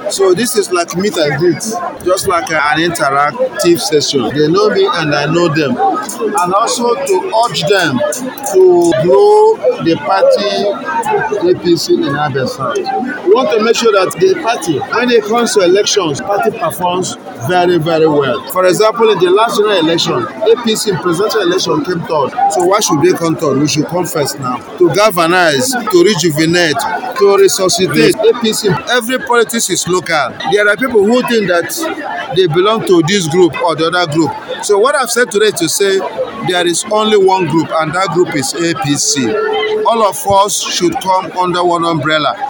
So this is like meet and greet, just like an interactive session. They know me and I know them. And also to urge them to grow the party APC in Abia South. We want to make sure that the party, when it comes to elections, party performs very, very well. For example, in the last general election, APC in presidential election came third. So why should they come third? We should come first now. To galvanize, to rejuvenate, to resuscitate APC. Every politics is local. There are people who think that they belong to this group or the other group. So what I've said today to say there is only one group, and that group is APC. All of us should come under one umbrella.